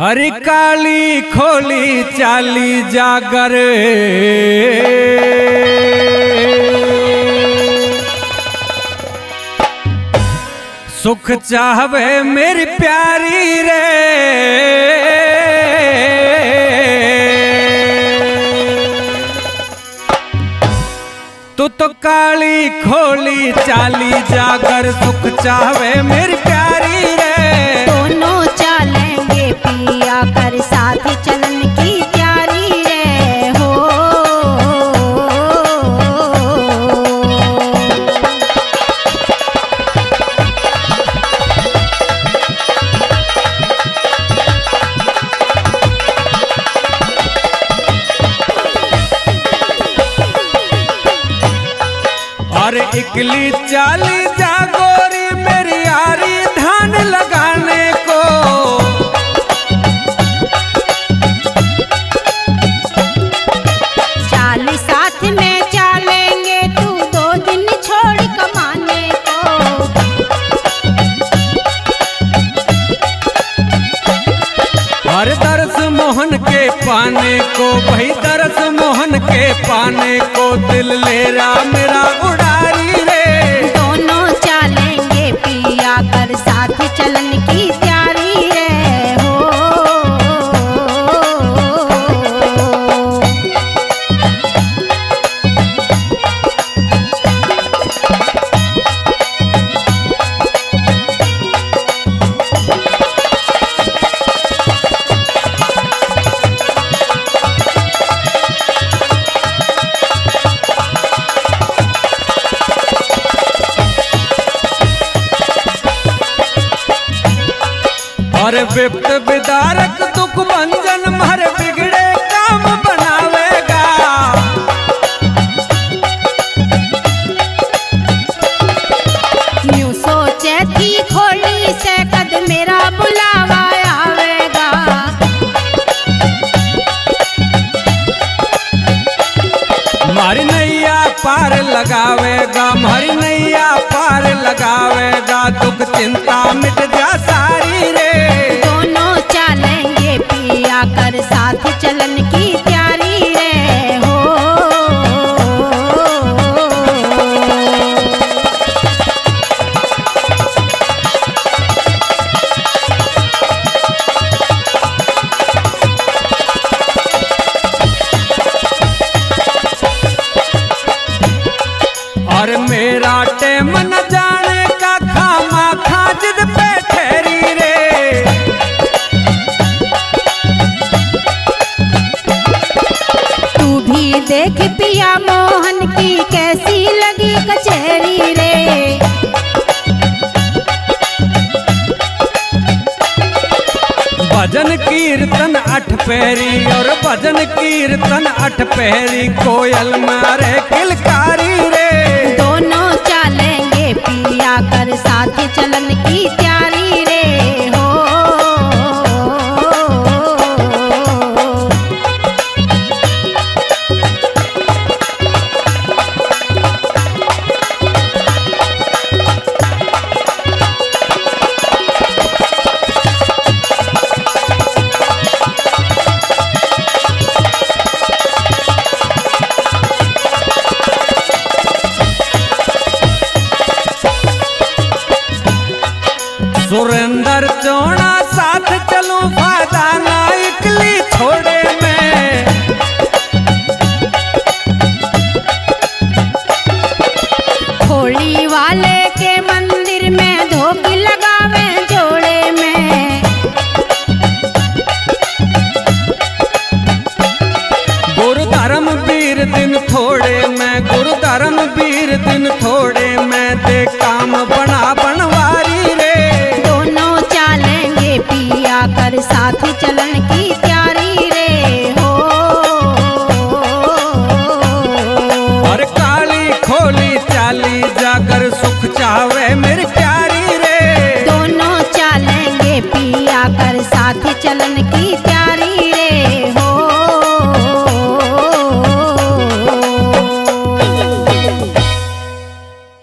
हरि काली खोली चाली जागर सुख चाहवे मेरी प्यारी रे। तू तो काली खोली चाली जागर सुख चाहवे मेरी प्यारी रे। दोनों चलेंगे पिया कर साथ चलन की प्यारी रे हो। और इकली चाली जागोरी मेरी यारी धान लगाने को। चाल साथ में चलेंगे तू 2 दिन छोड़ कमाने को। और दरस मोहन के पाने को भाई दरस मोहन के पाने को दिल ले रहा मेरा उड़ारी रे। दोनों चलेंगे पिया कर साथ चलन की प्यारी रे हो। और विप्त विदारक दुख भंजन मर बिगड़े काम बनावेगा। यूं सोचे थी खोली से कद मेरा बुलावा आवेगा। मारी नैया पार लगावेगा मारी नैया पार लगावेगा दुख चिंता मिट जा सारी रे। दोनों चलेंगे पिया कर साथ चलन की प्यारी रे हो। और मेरा टेम न जाने का खामा खाजिद पे ठहरी रे। तू भी देख पिया मोहन की कैसी लगी कचहरी रे। भजन कीर्तन 8 पहरी और भजन कीर्तन 8 पहरी कोयल मारे किलकारी रे। दोनों चलेंगे पिया कर साथ चलन की प्यारी रे हो। सुरेंद्र चौड़ा साथ चलूं फायदा ना इकली छोड़े में। खोली वाले के मंदिर में धोख लगावे जोड़े में। गुरु धर्म वीर दिन थोड़े में गुरु धर्म वीर दिन थोड़े में दे काम बना बनवारी रे। दोनों चलेंगे पिया कर साथ चलन की प्यारी रे हो। और काली खोली चाली जाकर सुख